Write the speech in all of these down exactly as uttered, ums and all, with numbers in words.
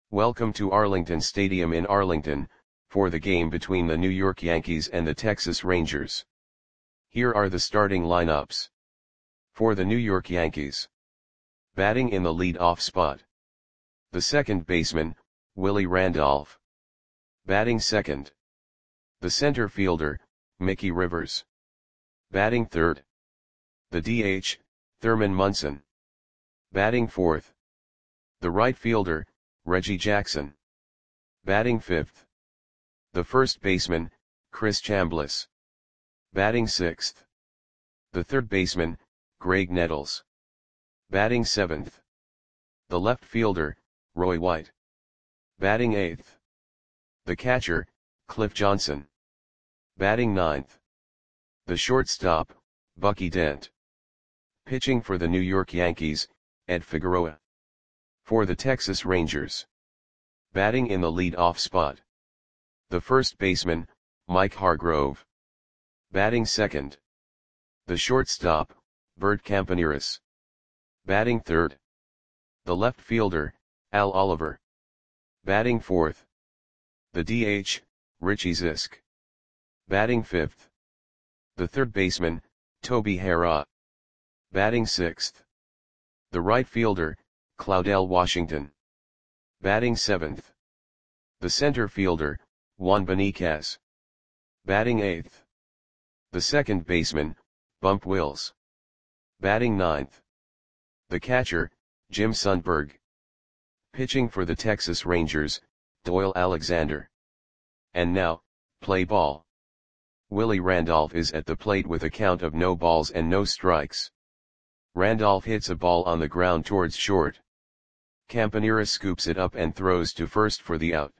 Welcome to Arlington Stadium in Arlington, for the game between the New York Yankees and the Texas Rangers. Here are the starting lineups. For the New York Yankees. Batting in the lead-off spot. The second baseman, Willie Randolph. Batting second. The center fielder, Mickey Rivers. Batting third. The D H, Thurman Munson. Batting fourth. The right fielder, Reggie Jackson. Batting fifth. The first baseman, Chris Chambliss. Batting sixth. The third baseman, Graig Nettles. Batting seventh. The left fielder, Roy White. Batting eighth. The catcher, Cliff Johnson. Batting ninth. The shortstop, Bucky Dent. Pitching for the New York Yankees, Ed Figueroa. For the Texas Rangers. Batting in the lead-off spot. The first baseman, Mike Hargrove. Batting second. The shortstop, Bert Campaneris. Batting third. The left fielder, Al Oliver. Batting fourth. The D H, Richie Zisk. Batting fifth. The third baseman, Toby Harrah. Batting sixth. The right fielder, Claudell Washington. Batting seventh. The center fielder, Juan Beniquez. Batting eighth. The second baseman, Bump Wills. Batting ninth. The catcher, Jim Sundberg. Pitching for the Texas Rangers, Doyle Alexander. And now, play ball. Willie Randolph is at the plate with a count of no balls and no strikes. Randolph hits a ball on the ground towards short. Campaneris scoops it up and throws to first for the out.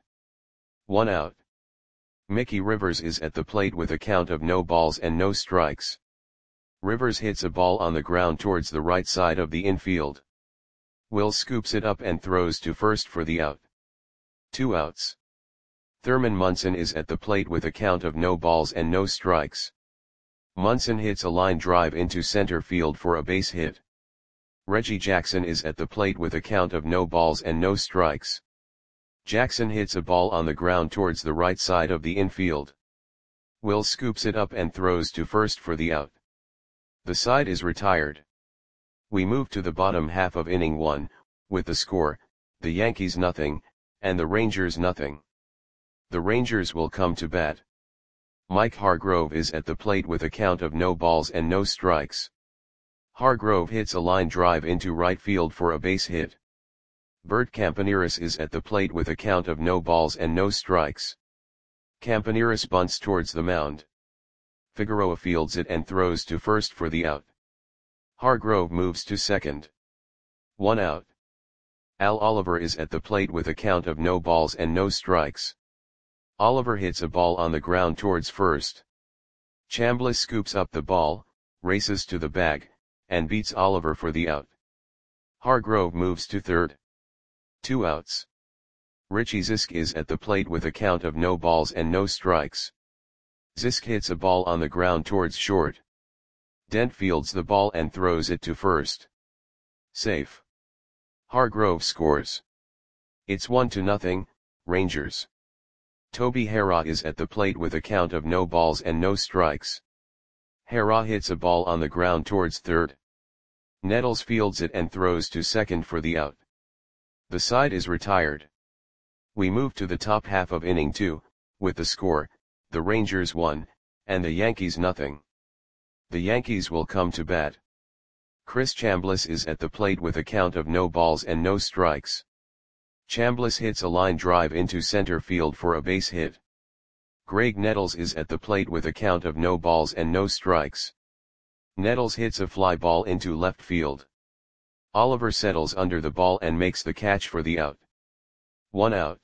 One out. Mickey Rivers is at the plate with a count of no balls and no strikes. Rivers hits a ball on the ground towards the right side of the infield. Will scoops it up and throws to first for the out. Two outs. Thurman Munson is at the plate with a count of no balls and no strikes. Munson hits a line drive into center field for a base hit. Reggie Jackson is at the plate with a count of no balls and no strikes. Jackson hits a ball on the ground towards the right side of the infield. Will scoops it up and throws to first for the out. The side is retired. We move to the bottom half of inning one, with the score, the Yankees nothing, and the Rangers nothing. The Rangers will come to bat. Mike Hargrove is at the plate with a count of no balls and no strikes. Hargrove hits a line drive into right field for a base hit. Bert Campaneris is at the plate with a count of no balls and no strikes. Campaneris bunts towards the mound. Figueroa fields it and throws to first for the out. Hargrove moves to second. One out. Al Oliver is at the plate with a count of no balls and no strikes. Oliver hits a ball on the ground towards first. Chambliss scoops up the ball, races to the bag, and beats Oliver for the out. Hargrove moves to third. Two outs. Richie Zisk is at the plate with a count of no balls and no strikes. Zisk hits a ball on the ground towards short. Dent fields the ball and throws it to first. Safe. Hargrove scores. It's one to nothing, Rangers. Toby Harrah is at the plate with a count of no balls and no strikes. Harrah hits a ball on the ground towards third. Nettles fields it and throws to second for the out. The side is retired. We move to the top half of inning two, with the score, the Rangers one, and the Yankees nothing. The Yankees will come to bat. Chris Chambliss is at the plate with a count of no balls and no strikes. Chambliss hits a line drive into center field for a base hit. Graig Nettles is at the plate with a count of no balls and no strikes. Nettles hits a fly ball into left field. Oliver settles under the ball and makes the catch for the out. One out.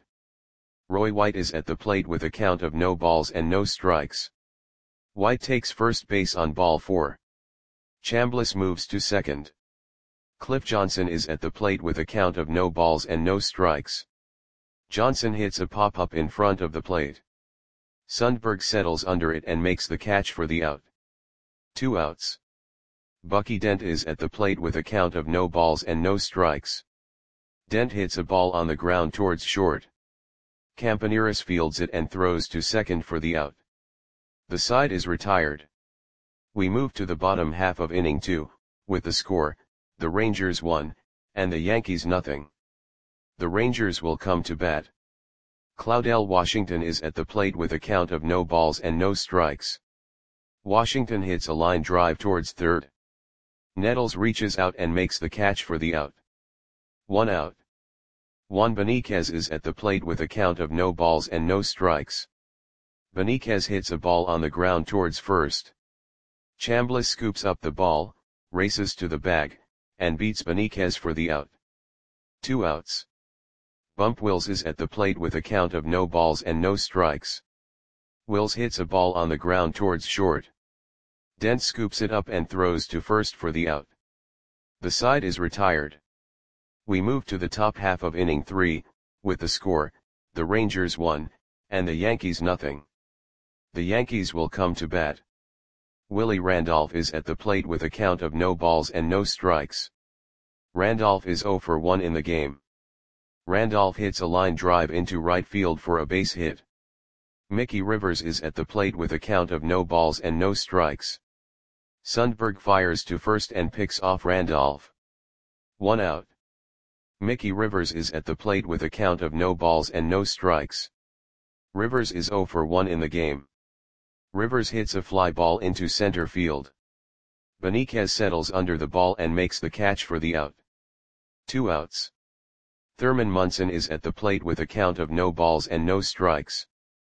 Roy White is at the plate with a count of no balls and no strikes. White takes first base on ball four. Chambliss moves to second. Cliff Johnson is at the plate with a count of no balls and no strikes. Johnson hits a pop-up in front of the plate. Sundberg settles under it and makes the catch for the out. Two outs. Bucky Dent is at the plate with a count of no balls and no strikes. Dent hits a ball on the ground towards short. Campaneris fields it and throws to second for the out. The side is retired. We move to the bottom half of inning two, with the score, the Rangers one, and the Yankees nothing. The Rangers will come to bat. Claudell Washington is at the plate with a count of no balls and no strikes. Washington hits a line drive towards third. Nettles reaches out and makes the catch for the out. One out. Juan Beniquez is at the plate with a count of no balls and no strikes. Beniquez hits a ball on the ground towards first. Chambliss scoops up the ball, races to the bag, and beats Beniquez for the out. Two outs. Bump Wills is at the plate with a count of no balls and no strikes. Wills hits a ball on the ground towards short. Dent scoops it up and throws to first for the out. The side is retired. We move to the top half of inning three, with the score, the Rangers one, and the Yankees nothing. The Yankees will come to bat. Willie Randolph is at the plate with a count of no balls and no strikes. Randolph is zero for one in the game. Randolph hits a line drive into right field for a base hit. Mickey Rivers is at the plate with a count of no balls and no strikes. Sundberg fires to first and picks off Randolph. One out. Mickey Rivers is at the plate with a count of no balls and no strikes. Rivers is zero for one in the game. Rivers hits a fly ball into center field. Beniquez settles under the ball and makes the catch for the out. Two outs. Thurman Munson is at the plate with a count of no balls and no strikes.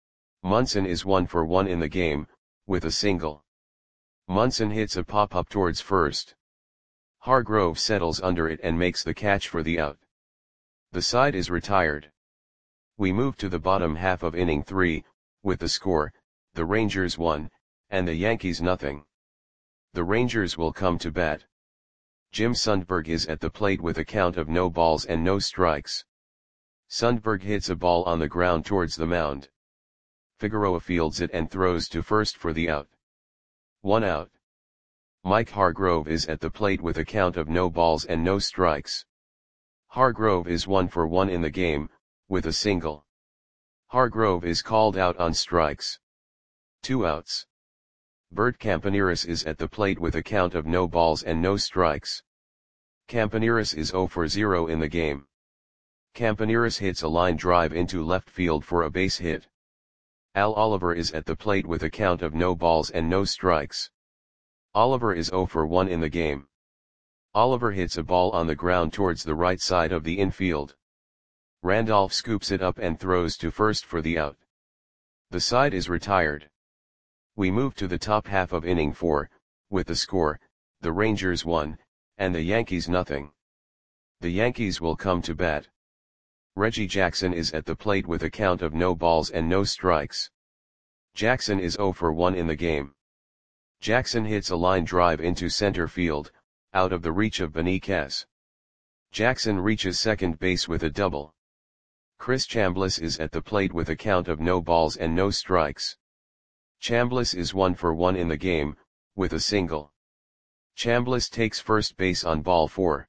Munson is one for one in the game, with a single. Munson hits a pop-up towards first. Hargrove settles under it and makes the catch for the out. The side is retired. We move to the bottom half of inning three, with the score, the Rangers one, and the Yankees nothing. The Rangers will come to bat. Jim Sundberg is at the plate with a count of no balls and no strikes. Sundberg hits a ball on the ground towards the mound. Figueroa fields it and throws to first for the out. One out. Mike Hargrove is at the plate with a count of no balls and no strikes. Hargrove is one for one in the game, with a single. Hargrove is called out on strikes. Two outs. Bert Campaneris is at the plate with a count of no balls and no strikes. Campaneris is zero for zero in the game. Campaneris hits a line drive into left field for a base hit. Al Oliver is at the plate with a count of no balls and no strikes. Oliver is zero for one in the game. Oliver hits a ball on the ground towards the right side of the infield. Randolph scoops it up and throws to first for the out. The side is retired. We move to the top half of inning four, with the score, the Rangers one, and the Yankees nothing. The Yankees will come to bat. Reggie Jackson is at the plate with a count of no balls and no strikes. Jackson is zero for one in the game. Jackson hits a line drive into center field, out of the reach of Beniquez. Jackson reaches second base with a double. Chris Chambliss is at the plate with a count of no balls and no strikes. Chambliss is one for one in the game, with a single. Chambliss takes first base on ball four.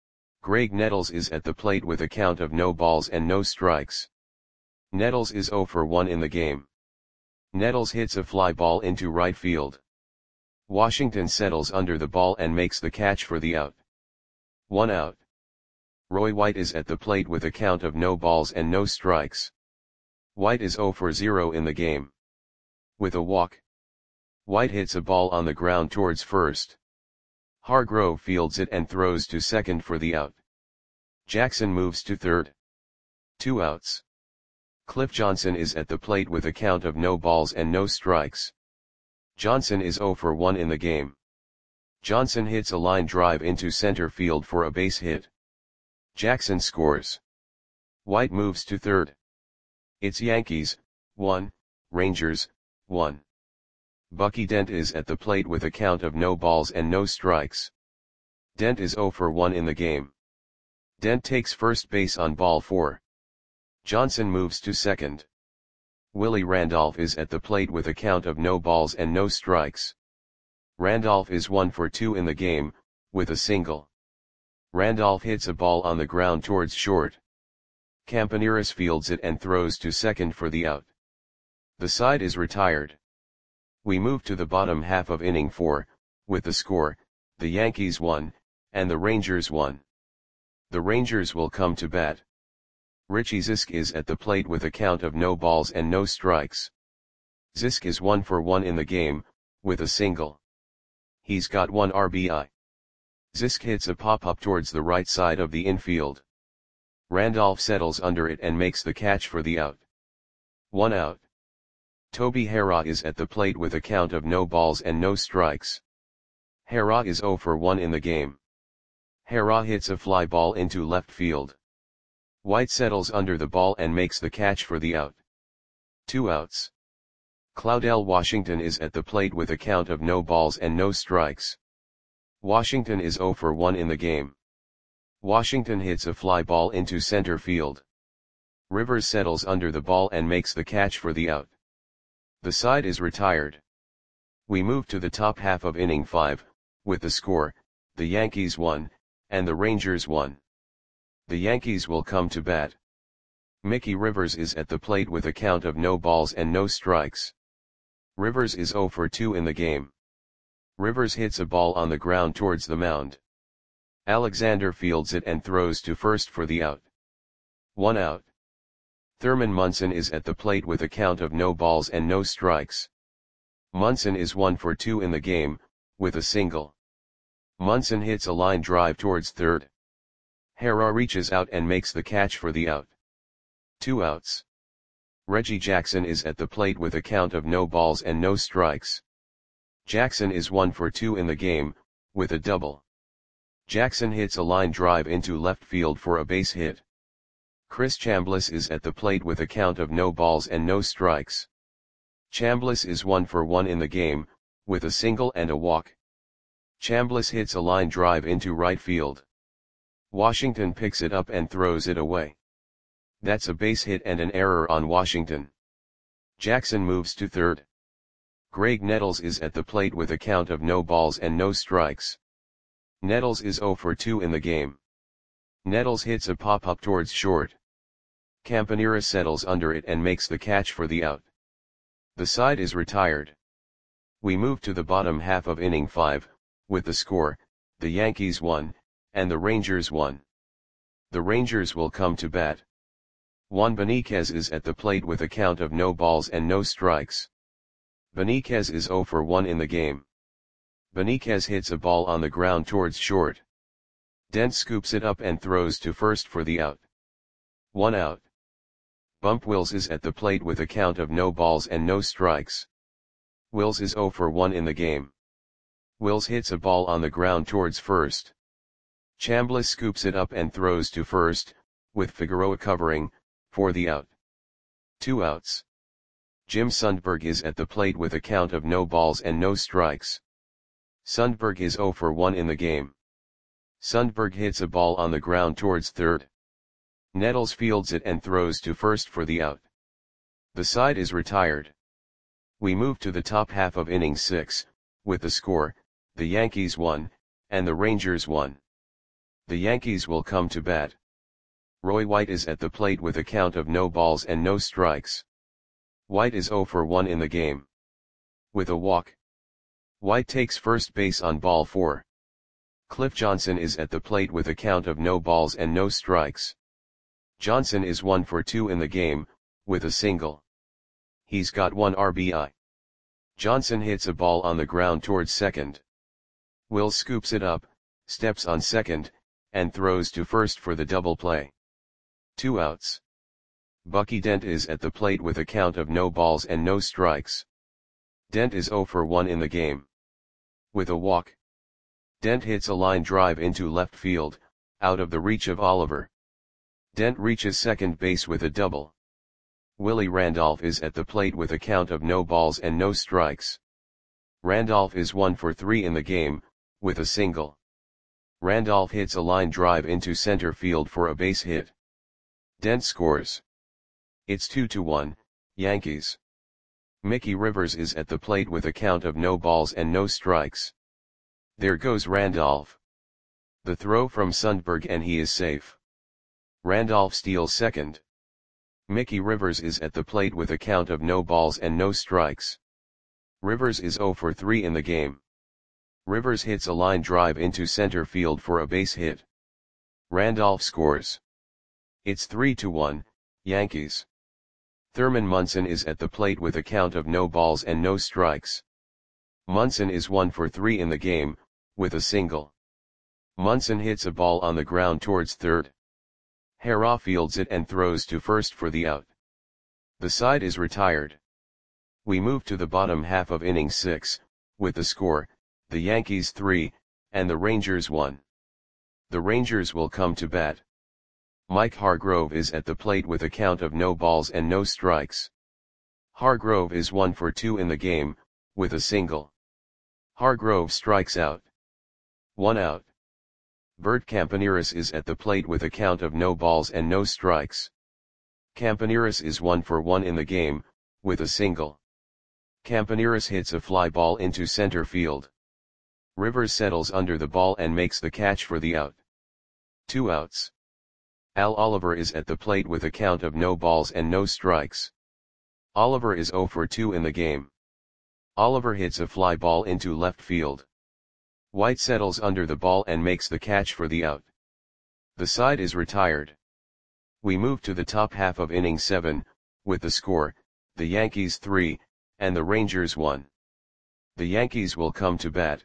Greg Nettles is at the plate with a count of no balls and no strikes. Nettles is zero for one in the game. Nettles hits a fly ball into right field. Washington settles under the ball and makes the catch for the out. One out. Roy White is at the plate with a count of no balls and no strikes. White is zero for zero in the game. With a walk. White hits a ball on the ground towards first. Hargrove fields it and throws to second for the out. Jackson moves to third. Two outs. Cliff Johnson is at the plate with a count of no balls and no strikes. Johnson is zero for one in the game. Johnson hits a line drive into center field for a base hit. Jackson scores. White moves to third. It's Yankees, one, Rangers, one. Bucky Dent is at the plate with a count of no balls and no strikes. Dent is zero for one in the game. Dent takes first base on ball four. Johnson moves to second. Willie Randolph is at the plate with a count of no balls and no strikes. Randolph is one for two in the game, with a single. Randolph hits a ball on the ground towards short. Campaneris fields it and throws to second for the out. The side is retired. We move to the bottom half of inning four, with the score, the Yankees won, and the Rangers won. The Rangers will come to bat. Richie Zisk is at the plate with a count of no balls and no strikes. Zisk is one for one in the game, with a single. He's got one R B I. Zisk hits a pop-up towards the right side of the infield. Randolph settles under it and makes the catch for the out. One out. Toby Harrah is at the plate with a count of no balls and no strikes. Harrah is zero for one in the game. Harrah hits a fly ball into left field. White settles under the ball and makes the catch for the out. Two outs. Claudell Washington is at the plate with a count of no balls and no strikes. Washington is zero for one in the game. Washington hits a fly ball into center field. Rivers settles under the ball and makes the catch for the out. The side is retired. We move to the top half of inning five, with the score, the Yankees won, and the Rangers won. The Yankees will come to bat. Mickey Rivers is at the plate with a count of no balls and no strikes. Rivers is zero for two in the game. Rivers hits a ball on the ground towards the mound. Alexander fields it and throws to first for the out. One out. Thurman Munson is at the plate with a count of no balls and no strikes. Munson is one for two in the game, with a single. Munson hits a line drive towards third. Harrah reaches out and makes the catch for the out. Two outs. Reggie Jackson is at the plate with a count of no balls and no strikes. Jackson is one for two in the game, with a double. Jackson hits a line drive into left field for a base hit. Chris Chambliss is at the plate with a count of no balls and no strikes. Chambliss is one for one in the game, with a single and a walk. Chambliss hits a line drive into right field. Washington picks it up and throws it away. That's a base hit and an error on Washington. Jackson moves to third. Greg Nettles is at the plate with a count of no balls and no strikes. Nettles is zero for two in the game. Nettles hits a pop-up towards short. Campaneris settles under it and makes the catch for the out. The side is retired. We move to the bottom half of inning five, with the score, the Yankees won, and the Rangers won. The Rangers will come to bat. Juan Beniquez is at the plate with a count of no balls and no strikes. Beniquez is zero for one in the game. Beniquez hits a ball on the ground towards short. Dent scoops it up and throws to first for the out. One out. Bump Wills is at the plate with a count of no balls and no strikes. Wills is zero for one in the game. Wills hits a ball on the ground towards first. Chambliss scoops it up and throws to first, with Figueroa covering, for the out. Two outs. Jim Sundberg is at the plate with a count of no balls and no strikes. Sundberg is zero for one in the game. Sundberg hits a ball on the ground towards third. Nettles fields it and throws to first for the out. The side is retired. We move to the top half of inning six, with the score, the Yankees won, and the Rangers won. The Yankees will come to bat. Roy White is at the plate with a count of no balls and no strikes. White is zero for one in the game. With a walk. White takes first base on ball four. Cliff Johnson is at the plate with a count of no balls and no strikes. Johnson is one for two in the game, with a single. He's got one R B I. Johnson hits a ball on the ground towards second. Wills scoops it up, steps on second, and throws to first for the double play. Two outs. Bucky Dent is at the plate with a count of no balls and no strikes. Dent is zero for one in the game. With a walk. Dent hits a line drive into left field, out of the reach of Oliver. Dent reaches second base with a double. Willie Randolph is at the plate with a count of no balls and no strikes. Randolph is one for three in the game, with a single. Randolph hits a line drive into center field for a base hit. Dent scores. It's two to one, Yankees. Mickey Rivers is at the plate with a count of no balls and no strikes. There goes Randolph. The throw from Sundberg and he is safe. Randolph steals second. Mickey Rivers is at the plate with a count of no balls and no strikes. Rivers is zero for three in the game. Rivers hits a line drive into center field for a base hit. Randolph scores. It's three to one, Yankees. Thurman Munson is at the plate with a count of no balls and no strikes. Munson is one for three in the game, with a single. Munson hits a ball on the ground towards third. Harrah fields it and throws to first for the out. The side is retired. We move to the bottom half of inning six, with the score, the Yankees three, and the Rangers one. The Rangers will come to bat. Mike Hargrove is at the plate with a count of no balls and no strikes. Hargrove is one for two in the game, with a single. Hargrove strikes out. One out. Bert Campaneris is at the plate with a count of no balls and no strikes. Campaneris is one for one in the game, with a single. Campaneris hits a fly ball into center field. Rivers settles under the ball and makes the catch for the out. Two outs. Al Oliver is at the plate with a count of no balls and no strikes. Oliver is zero for two in the game. Oliver hits a fly ball into left field. White settles under the ball and makes the catch for the out. The side is retired. We move to the top half of inning seven, with the score, the Yankees three, and the Rangers one. The Yankees will come to bat.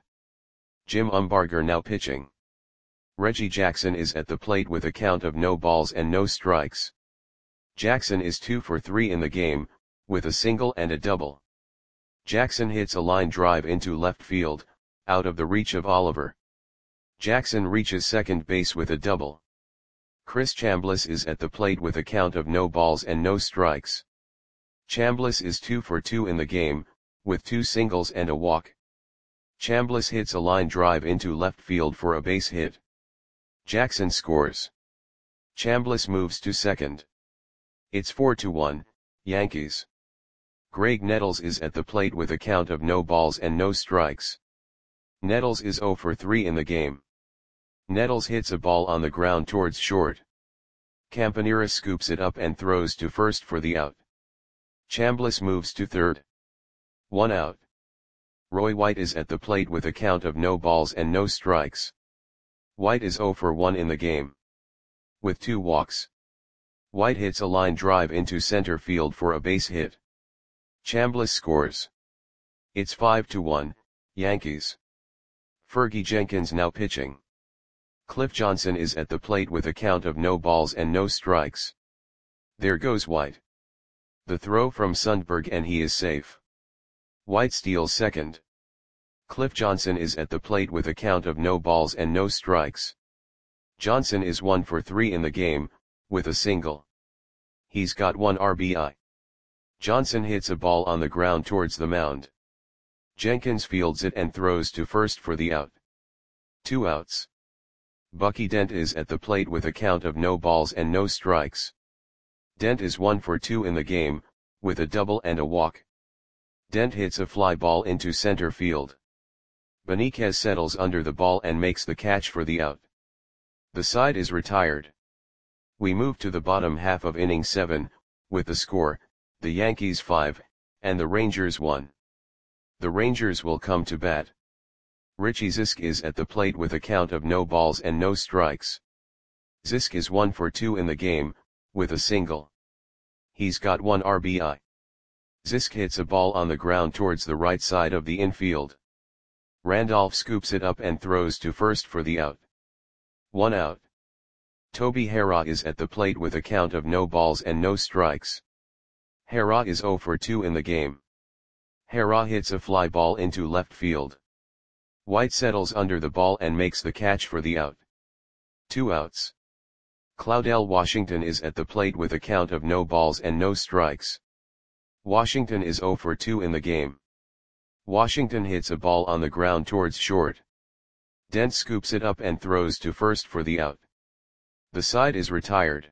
Jim Umbarger now pitching. Reggie Jackson is at the plate with a count of no balls and no strikes. Jackson is two for three in the game, with a single and a double. Jackson hits a line drive into left field, out of the reach of Oliver. Jackson reaches second base with a double. Chris Chambliss is at the plate with a count of no balls and no strikes. Chambliss is two for two in the game, with two singles and a walk. Chambliss hits a line drive into left field for a base hit. Jackson scores. Chambliss moves to second. It's four to one, Yankees. Greg Nettles is at the plate with a count of no balls and no strikes. Nettles is zero for three in the game. Nettles hits a ball on the ground towards short. Campaneris scoops it up and throws to first for the out. Chambliss moves to third. One out. Roy White is at the plate with a count of no balls and no strikes. White is zero for one in the game. With two walks. White hits a line drive into center field for a base hit. Chambliss scores. It's five to one, Yankees. Fergie Jenkins now pitching. Cliff Johnson is at the plate with a count of no balls and no strikes. There goes White. The throw from Sundberg and he is safe. White steals second. Cliff Johnson is at the plate with a count of no balls and no strikes. Johnson is one for three in the game, with a single. He's got one R B I. Johnson hits a ball on the ground towards the mound. Jenkins fields it and throws to first for the out. Two outs. Bucky Dent is at the plate with a count of no balls and no strikes. Dent is one for two in the game, with a double and a walk. Dent hits a fly ball into center field. Benitez settles under the ball and makes the catch for the out. The side is retired. We move to the bottom half of inning seven, with the score, the Yankees five, and the Rangers one. The Rangers will come to bat. Richie Zisk is at the plate with a count of no balls and no strikes. Zisk is one for two in the game, with a single. He's got one R B I. Zisk hits a ball on the ground towards the right side of the infield. Randolph scoops it up and throws to first for the out. One out. Toby Harrah is at the plate with a count of no balls and no strikes. Harrah is zero for two in the game. Harrah hits a fly ball into left field. White settles under the ball and makes the catch for the out. Two outs. Claudell Washington is at the plate with a count of no balls and no strikes. Washington is zero for two in the game. Washington hits a ball on the ground towards short. Dent scoops it up and throws to first for the out. The side is retired.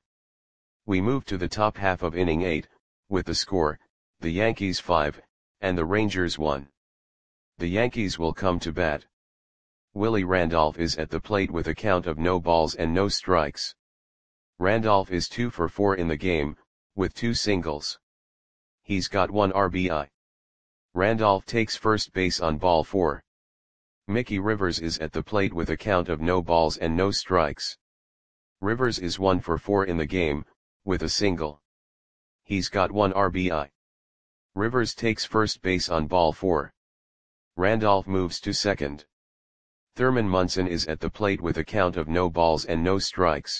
We move to the top half of inning eight, with the score, the Yankees five, and the Rangers one. The Yankees will come to bat. Willie Randolph is at the plate with a count of no balls and no strikes. Randolph is two for four in the game, with two singles. He's got one R B I. Randolph takes first base on ball four. Mickey Rivers is at the plate with a count of no balls and no strikes. Rivers is one for four in the game, with a single. He's got one R B I. Rivers takes first base on ball four. Randolph moves to second. Thurman Munson is at the plate with a count of no balls and no strikes.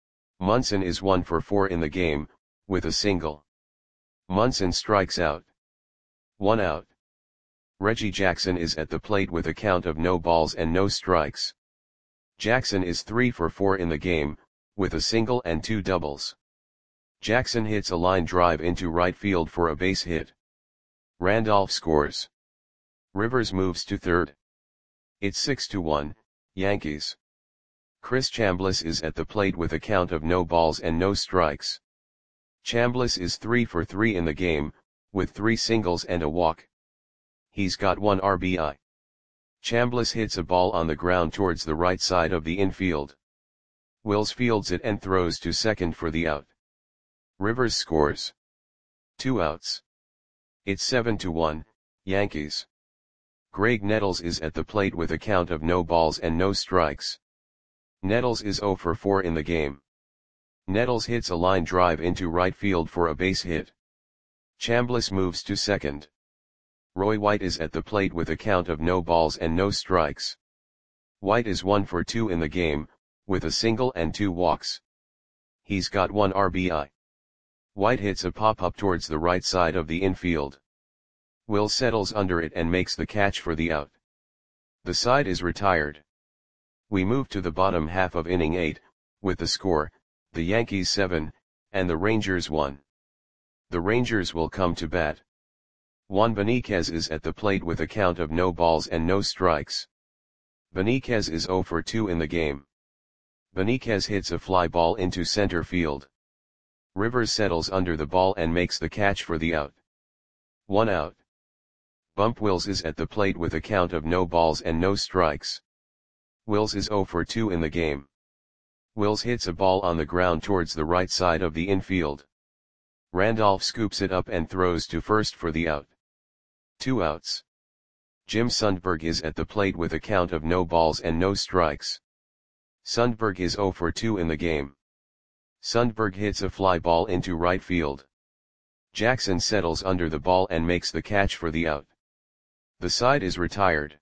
Munson is one for four in the game, with a single. Munson strikes out. One out. Reggie Jackson is at the plate with a count of no balls and no strikes. Jackson is three for four in the game, with a single and two doubles. Jackson hits a line drive into right field for a base hit. Randolph scores. Rivers moves to third. It's six to one, Yankees. Chris Chambliss is at the plate with a count of no balls and no strikes. Chambliss is three for three in the game, with three singles and a walk. He's got one R B I. Chambliss hits a ball on the ground towards the right side of the infield. Wills fields it and throws to second for the out. Rivers scores. Two outs. It's seven to one, Yankees. Greg Nettles is at the plate with a count of no balls and no strikes. Nettles is zero for four in the game. Nettles hits a line drive into right field for a base hit. Chambliss moves to second. Roy White is at the plate with a count of no balls and no strikes. White is one for two in the game, with a single and two walks. He's got one R B I. White hits a pop-up towards the right side of the infield. Will settles under it and makes the catch for the out. The side is retired. We move to the bottom half of inning eight, with the score, the Yankees seven, and the Rangers one. The Rangers will come to bat. Juan Beniquez is at the plate with a count of no balls and no strikes. Beniquez is zero for two in the game. Beniquez hits a fly ball into center field. Rivers settles under the ball and makes the catch for the out. One out. Bump Wills is at the plate with a count of no balls and no strikes. Wills is zero for two in the game. Wills hits a ball on the ground towards the right side of the infield. Randolph scoops it up and throws to first for the out. Two outs. Jim Sundberg is at the plate with a count of no balls and no strikes. Sundberg is zero for two in the game. Sundberg hits a fly ball into right field. Jackson settles under the ball and makes the catch for the out. The side is retired.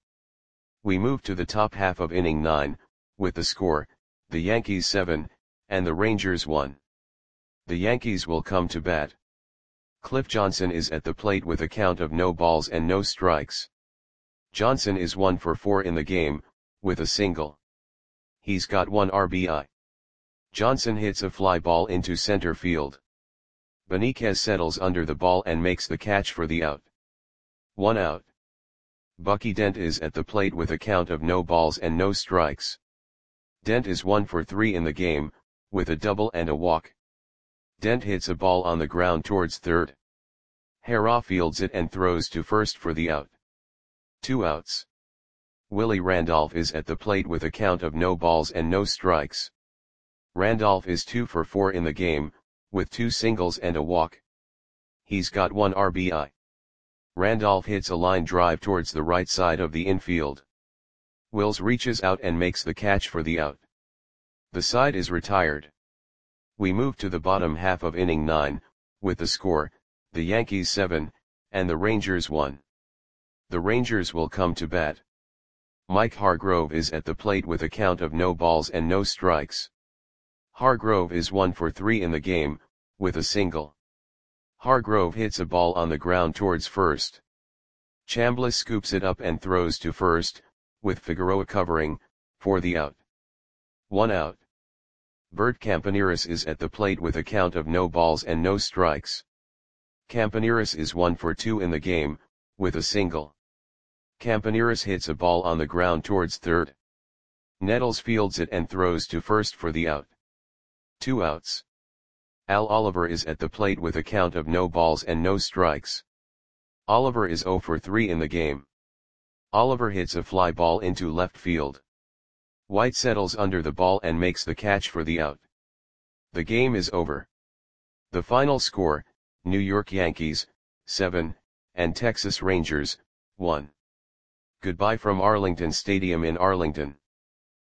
We move to the top half of inning nine, with the score, the Yankees seven, and the Rangers one. The Yankees will come to bat. Cliff Johnson is at the plate with a count of no balls and no strikes. Johnson is one for four in the game, with a single. He's got one R B I. Johnson hits a fly ball into center field. Beniquez settles under the ball and makes the catch for the out. One out. Bucky Dent is at the plate with a count of no balls and no strikes. Dent is one for three in the game, with a double and a walk. Dent hits a ball on the ground towards third. Harrah fields it and throws to first for the out. Two outs. Willie Randolph is at the plate with a count of no balls and no strikes. Randolph is two for four in the game, with two singles and a walk. He's got one R B I. Randolph hits a line drive towards the right side of the infield. Wills reaches out and makes the catch for the out. The side is retired. We move to the bottom half of inning nine, with the score, the Yankees seven, and the Rangers one. The Rangers will come to bat. Mike Hargrove is at the plate with a count of no balls and no strikes. Hargrove is one for three in the game, with a single. Hargrove hits a ball on the ground towards first. Chambliss scoops it up and throws to first, with Figueroa covering, for the out. One out. Bert Campaneris is at the plate with a count of no balls and no strikes. Campaneris is one for two in the game, with a single. Campaneris hits a ball on the ground towards third. Nettles fields it and throws to first for the out. Two outs. Al Oliver is at the plate with a count of no balls and no strikes. Oliver is zero for three in the game. Oliver hits a fly ball into left field. White settles under the ball and makes the catch for the out. The game is over. The final score, New York Yankees, seven, and Texas Rangers, one. Goodbye from Arlington Stadium in Arlington.